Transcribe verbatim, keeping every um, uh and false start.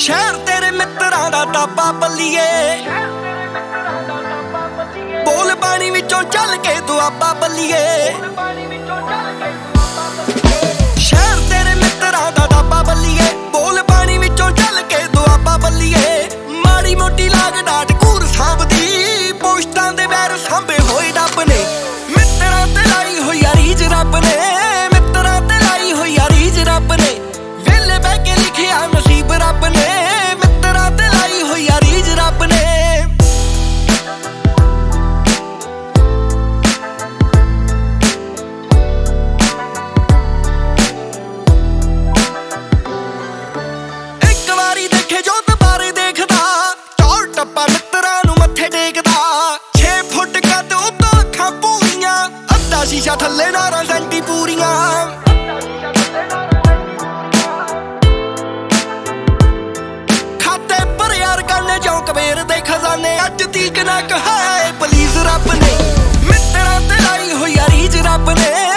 ਸ਼ਹਿਰ ਤੇਰੇ ਮਿੱਤਰਾਂ ਦਾ ਟਾਪਾ ਬੱਲੀਏ, ਬੋਲ ਪਾਣੀ ਵਿੱਚੋਂ ਚੱਲ ਕੇ ਦੁਆਬਾ ਬੱਲੀਏ। ਸ਼ਹਿਰ ਤੇਰੇ ਮਿੱਤਰਾਂ ਦਾ ਟਾਪਾ ਬੱਲੀਏ, ਬੋਲ ਪਾਣੀ ਵਿੱਚੋਂ ਚੱਲ ਕੇ ਦੁਆਬਾ ਬੱਲੀਏ। ਮਾੜੀ ਮੋਟੀ ਲਾਗ ਡਾਟ ਘੂਰ ਸਾਂਭਦੀ, ਪੋਸਟਾਂ ਦੇ ਵੈਰ ਸਾਂਭੇ ਹੋਏ ਡੱਬ ਨੇ। ਮਿੱਤਰਾਂ ਤੇ ਲਾਈ ਹੋਈ ਆ ਰੀਝ ਰੱਬ ਨੇ, ਮਿੱਤਰਾਂ ਤੇ ਲਾਈ ਹੋਈ ਆ ਰੀਝ ਰੱਬ ਨੇ। ਵੇਲੇ ਬਹਿ ਕੇ ਲਿਖਿਆ ਨਸੀਬ ਰੱਬ ਨੇ, ਮਿੱਤਰਾਂ ਤੇ ਲਾਈ ਹੋਈ ਆ ਰੀਝ ਰੱਬ ਨੇ। ਇੱਕ ਵਾਰੀ ਦੇਖੇ ਜੋ ਦੁਬਾਰੇ ਦੇਖਦਾ, ਚੌਲ ਟੱਪਾ ਮਿੱਤਰਾਂ ਨੂੰ ਮੱਥੇ ਟੇਕਦਾ। ਛੇ ਫੁੱਟ ਕੱਦ ਉਤੋਂ ਅੱਖਾਂ ਪੂਰੀਆਂ, ਅੱਧਾ ਸ਼ੀਸ਼ਾ ਥੱਲੇ ਨਾਰਾਂ ਸੈਂਟੀ ਪੂਰੀਆਂ। ਖਾਤੇ ਪਰ ਯਾਰ ਕਰਨੇ ਚੋਂ ਕਬੇਰ ਦੇ ਖਜ਼ਾਨੇ, ਅੱਜ ਤੀਕ ਨਾ ਕਹਾਏ ਪਲੀਜ਼ ਰੱਬ ਨੇ। ਮਿੱਤਰਾਂ ਤੇ ਲਾਈ ਹੋਈ ਆ ਰੀਝ ਰੱਬ ਨੇ।